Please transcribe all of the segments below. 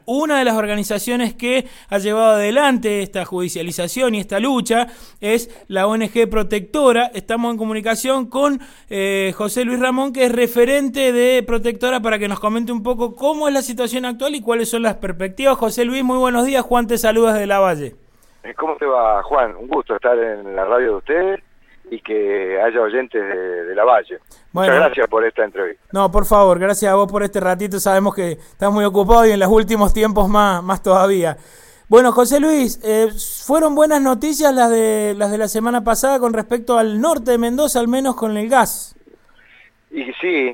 Una de las organizaciones que ha llevado adelante esta judicialización y esta lucha es la ONG Protectora. Estamos en comunicación con José Luis Ramón, que es referente de Protectora, para que nos comente un poco cómo es la situación actual y cuáles son las perspectivas. José Luis, muy buenos días. Juan te saluda desde Lavalle. ¿Cómo te va, Juan? Un gusto estar en la radio de ustedes y que haya oyentes de Lavalle. Bueno, muchas gracias por esta entrevista. No, por favor, gracias a vos por este ratito. Sabemos que estás muy ocupado y en los últimos tiempos más todavía. Bueno, José Luis, fueron buenas noticias las de la semana pasada con respecto al norte de Mendoza, al menos con el gas. Y sí,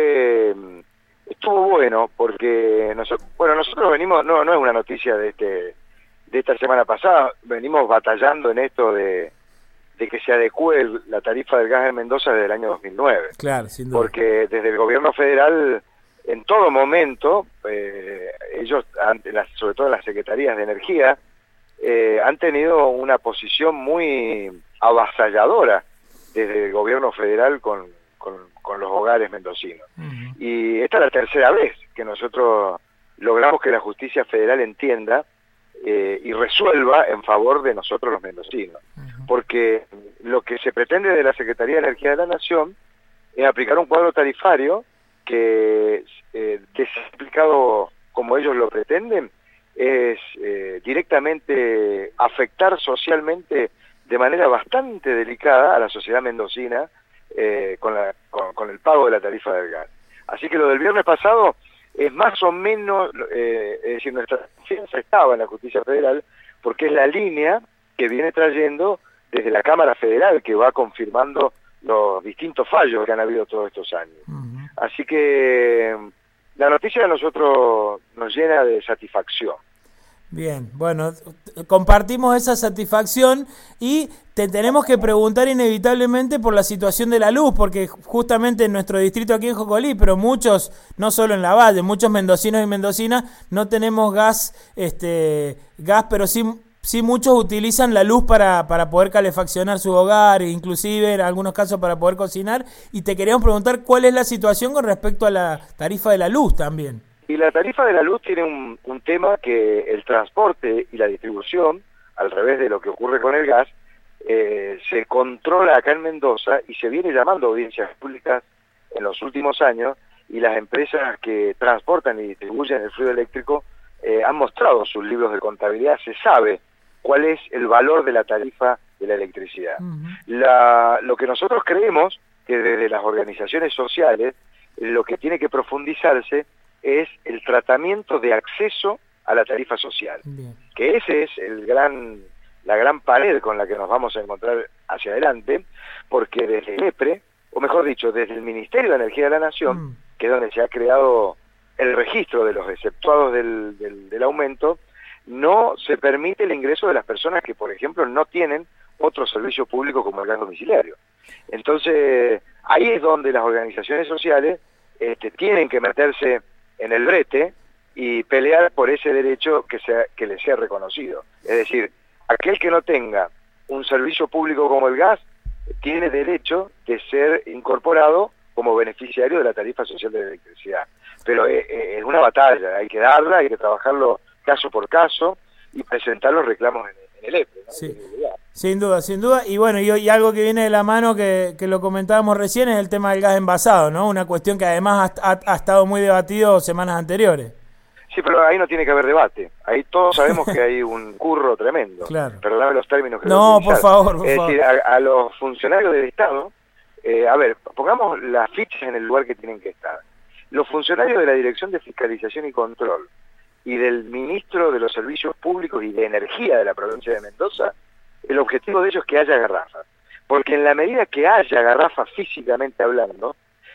estuvo bueno porque nosotros venimos, no es una noticia de esta semana pasada, venimos batallando en esto de que se adecue la tarifa del gas en Mendoza desde el año 2009. Claro, sin duda. Porque desde el gobierno federal, en todo momento, ellos, sobre todo las secretarías de energía, han tenido una posición muy avasalladora desde el gobierno federal con los hogares mendocinos. Uh-huh. Y esta es la tercera vez que nosotros logramos que la justicia federal entienda y resuelva en favor de nosotros los mendocinos. Uh-huh. Porque lo que se pretende de la Secretaría de Energía de la Nación es aplicar un cuadro tarifario que, desaplicado como ellos lo pretenden, es directamente afectar socialmente de manera bastante delicada a la sociedad mendocina con el pago de la tarifa del gas. Así que lo del viernes pasado es más o menos, es decir, nuestra confianza estaba en la justicia federal, porque es la línea que viene trayendo desde la Cámara Federal, que va confirmando los distintos fallos que han habido todos estos años. Uh-huh. Así que la noticia de nosotros nos llena de satisfacción. Bien, bueno, compartimos esa satisfacción y te tenemos que preguntar inevitablemente por la situación de la luz, porque justamente en nuestro distrito aquí en Jocolí, pero muchos, no solo en Lavalle, muchos mendocinos y mendocinas no tenemos gas, pero sí muchos utilizan la luz para poder calefaccionar su hogar, inclusive en algunos casos para poder cocinar, y te queríamos preguntar cuál es la situación con respecto a la tarifa de la luz también. Y la tarifa de la luz tiene un tema que el transporte y la distribución, al revés de lo que ocurre con el gas, se controla acá en Mendoza y se viene llamando audiencias públicas en los últimos años, y las empresas que transportan y distribuyen el fluido eléctrico han mostrado sus libros de contabilidad. Se sabe cuál es el valor de la tarifa de la electricidad. Uh-huh. Lo que nosotros creemos que desde las organizaciones sociales, lo que tiene que profundizarse es el tratamiento de acceso a la tarifa social. Bien. Que ese es la gran pared con la que nos vamos a encontrar hacia adelante, porque desde el EPRE, o mejor dicho, desde el Ministerio de Energía de la Nación, que es donde se ha creado el registro de los exceptuados del aumento, no se permite el ingreso de las personas que, por ejemplo, no tienen otro servicio público como el gas domiciliario. Entonces, ahí es donde las organizaciones sociales tienen que meterse en el brete y pelear por ese derecho que les sea reconocido. Es decir, aquel que no tenga un servicio público como el gas tiene derecho de ser incorporado como beneficiario de la tarifa social de la electricidad. Pero es una batalla, hay que darla, hay que trabajarlo caso por caso y presentar los reclamos en el EPRE, ¿no? Sí. Sin duda. Y bueno, y algo que viene de la mano que lo comentábamos recién es el tema del gas envasado, ¿no? Una cuestión que además ha estado muy debatido semanas anteriores. Sí, pero ahí no tiene que haber debate. Ahí todos sabemos que hay un curro tremendo. Claro. Perdóname los términos que no, por favor. Es decir, a los funcionarios del Estado, pongamos las fichas en el lugar que tienen que estar. Los funcionarios de la Dirección de Fiscalización y Control y del Ministro de los Servicios Públicos y de Energía de la provincia de Mendoza, el objetivo de ellos es que haya garrafas. Porque en la medida que haya garrafas físicamente hablando,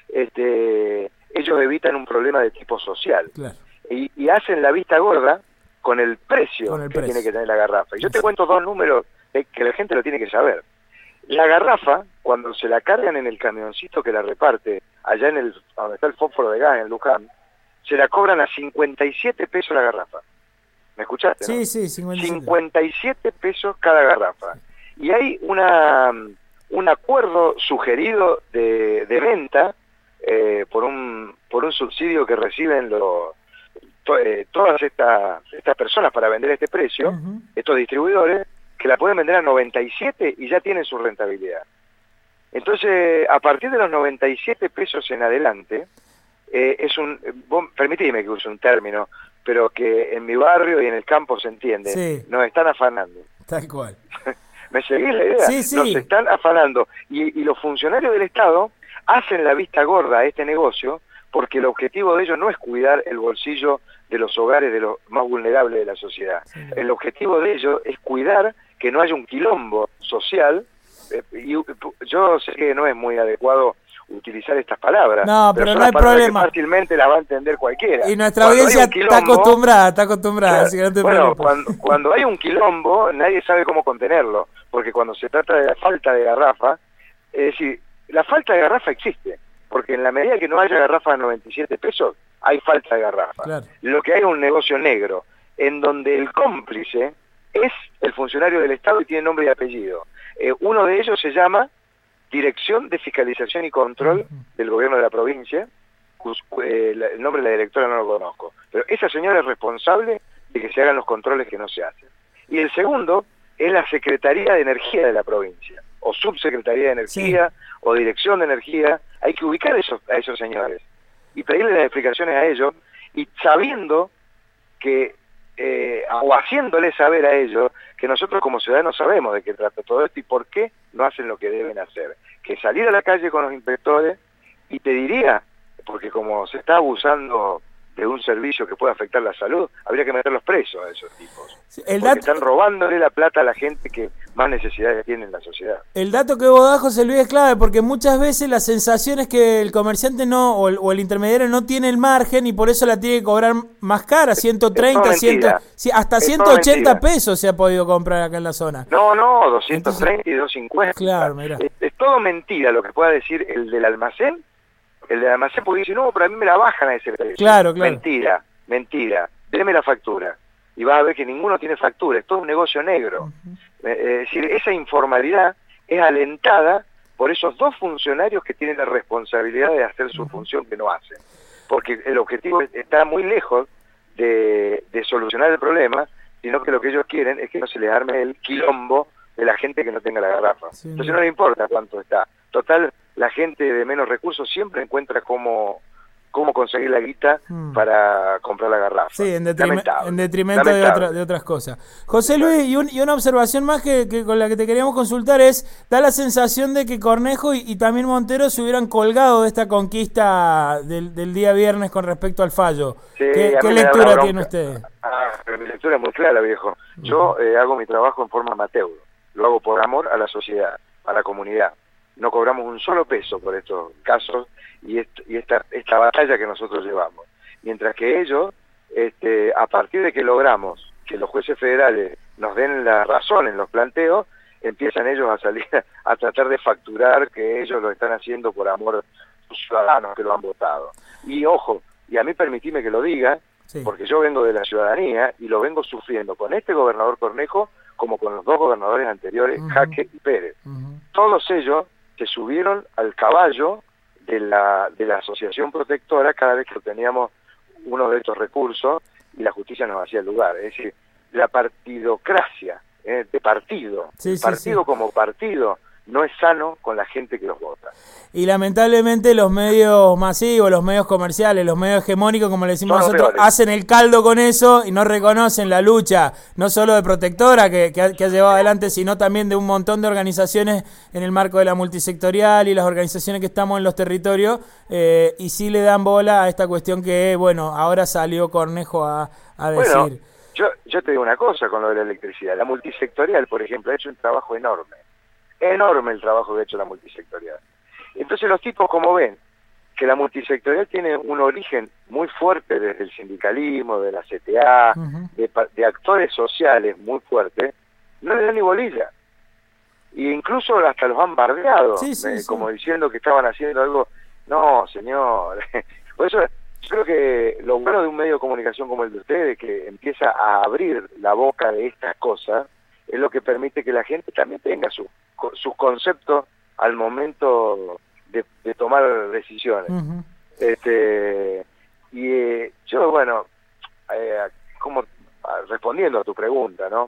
ellos evitan un problema de tipo social. Claro. Y hacen la vista gorda con el precio que tiene que tener la garrafa. Y yo te cuento dos números que la gente lo tiene que saber. La garrafa, cuando se la cargan en el camioncito que la reparte allá donde está el fósforo de gas en Luján, se la cobran a 57 pesos la garrafa. ¿Me escuchaste? Sí, ¿no? Sí, 57 pesos cada garrafa. Y hay un acuerdo sugerido de venta por un subsidio que reciben todas estas personas para vender a este precio, estos distribuidores, que la pueden vender a 97 y ya tienen su rentabilidad. Entonces, a partir de los 97 pesos en adelante, permitime que use un término, pero que en mi barrio y en el campo se entiende, sí, nos están afanando. tal cual. ¿Me seguís la idea? Sí, sí. Nos están afanando. Y los funcionarios del Estado hacen la vista gorda a este negocio porque el objetivo de ellos no es cuidar el bolsillo de los hogares de los más vulnerables de la sociedad. Sí. El objetivo de ellos es cuidar que no haya un quilombo social. Y yo sé que no es muy adecuado utilizar estas palabras, no, pero no hay problema, que fácilmente las va a entender cualquiera. Y nuestra audiencia está acostumbrada, claro, así que no te bueno, cuando hay un quilombo, nadie sabe cómo contenerlo, porque cuando se trata de la falta de garrafa, es decir, la falta de garrafa existe, porque en la medida que no haya garrafa a 97 pesos, hay falta de garrafa. Claro. Lo que hay es un negocio negro, en donde el cómplice es el funcionario del Estado y tiene nombre y apellido. Uno de ellos se llama Dirección de Fiscalización y Control del Gobierno de la provincia. El nombre de la directora no lo conozco, pero esa señora es responsable de que se hagan los controles que no se hacen. Y el segundo es la Secretaría de Energía de la provincia, o Subsecretaría de Energía, sí, o Dirección de Energía. Hay que ubicar a esos señores y pedirle las explicaciones a ellos, y sabiendo que o haciéndoles saber a ellos que nosotros como ciudadanos sabemos de qué trata todo esto y por qué no hacen lo que deben hacer, que salir a la calle con los inspectores, y te diría, porque como se está abusando de un servicio que puede afectar la salud, habría que meterlos presos a esos tipos. Porque están robándole la plata a la gente que más necesidades tiene en la sociedad. El dato que vos das, José Luis, es clave, porque muchas veces la sensación es que el comerciante no, o el intermediario no tiene el margen y por eso la tiene que cobrar más cara, 130, hasta 180 pesos se ha podido comprar acá en la zona. No, 230 y 250. Claro, mira. Es todo mentira lo que pueda decir el del almacén. El del almacén porque dice, no, pero a mí me la bajan a ese precio. Claro. Mentira. Deme la factura. Y vas a ver que ninguno tiene factura. Es todo un negocio negro. Es decir, esa informalidad es alentada por esos dos funcionarios que tienen la responsabilidad de hacer su función que no hacen. Porque el objetivo está muy lejos de solucionar el problema, sino que lo que ellos quieren es que no se les arme el quilombo de la gente que no tenga la garrafa. Sí. Entonces no le importa cuánto está. Total, la gente de menos recursos siempre encuentra cómo conseguir la guita para comprar la garrafa. Sí, en detrimento de otras cosas. José Luis, y una observación más que con la que te queríamos consultar es, da la sensación de que Cornejo y también Montero se hubieran colgado de esta conquista del día viernes con respecto al fallo. Sí, ¿Qué lectura tiene usted? Mi lectura es muy clara, viejo. Yo hago mi trabajo en forma amateur. Lo hago por amor a la sociedad, a la comunidad. No cobramos un solo peso por estos casos y esta batalla que nosotros llevamos. Mientras que ellos, a partir de que logramos que los jueces federales nos den la razón en los planteos, empiezan ellos a salir a tratar de facturar que ellos lo están haciendo por amor a los ciudadanos que lo han votado. Y ojo, y a mí permitime que lo diga, sí, porque yo vengo de la ciudadanía y lo vengo sufriendo con este gobernador Cornejo como con los dos gobernadores anteriores, Jaque y Pérez. Todos ellos se subieron al caballo de la asociación protectora cada vez que obteníamos uno de estos recursos y la justicia nos hacía el lugar. Es decir, la partidocracia de partido, como partido, no es sano con la gente que los vota. Y lamentablemente los medios masivos, los medios comerciales, los medios hegemónicos, como le decimos nosotros, hacen el caldo con eso y no reconocen la lucha, no solo de Protectora, que ha llevado adelante, sino también de un montón de organizaciones en el marco de la multisectorial y las organizaciones que estamos en los territorios, y sí le dan bola a esta cuestión que, bueno, ahora salió Cornejo a decir. Bueno, yo te digo una cosa con lo de la electricidad. La multisectorial, por ejemplo, ha hecho un trabajo enorme el trabajo que ha hecho la multisectorial. Entonces los tipos, como ven que la multisectorial tiene un origen muy fuerte desde el sindicalismo, de la CTA, de actores sociales muy fuertes, no le dan ni bolilla. Y incluso hasta los han bardeado, como diciendo que estaban haciendo algo. No, señor. Por eso yo creo que lo bueno de un medio de comunicación como el de ustedes, que empieza a abrir la boca de estas cosas, es lo que permite que la gente también tenga sus conceptos al momento de tomar decisiones. Yo, bueno, respondiendo a tu pregunta, ¿no?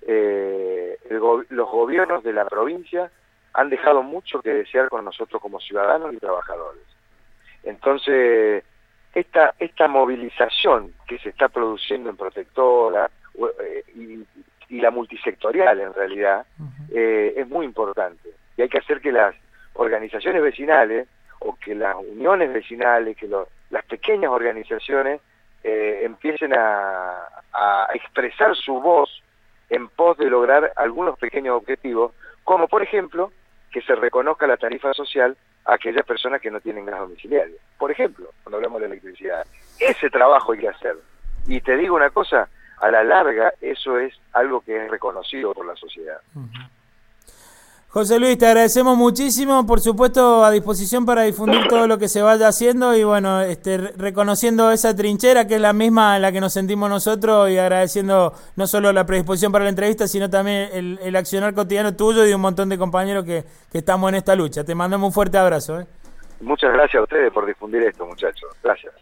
Los gobiernos de la provincia han dejado mucho que desear con nosotros como ciudadanos y trabajadores. Entonces, esta movilización que se está produciendo en Protectora y la multisectorial en realidad, es muy importante. Y hay que hacer que las organizaciones vecinales o que las uniones vecinales, que las pequeñas organizaciones empiecen a expresar su voz en pos de lograr algunos pequeños objetivos, como por ejemplo que se reconozca la tarifa social a aquellas personas que no tienen gas domiciliario. Por ejemplo, cuando hablamos de electricidad, ese trabajo hay que hacer. Y te digo una cosa, a la larga eso es algo que es reconocido por la sociedad. José Luis, te agradecemos muchísimo, por supuesto a disposición para difundir todo lo que se vaya haciendo y bueno, reconociendo esa trinchera que es la misma en la que nos sentimos nosotros y agradeciendo no solo la predisposición para la entrevista, sino también el accionar cotidiano tuyo y de un montón de compañeros que estamos en esta lucha. Te mandamos un fuerte abrazo. Muchas gracias a ustedes por difundir esto, muchachos. Gracias.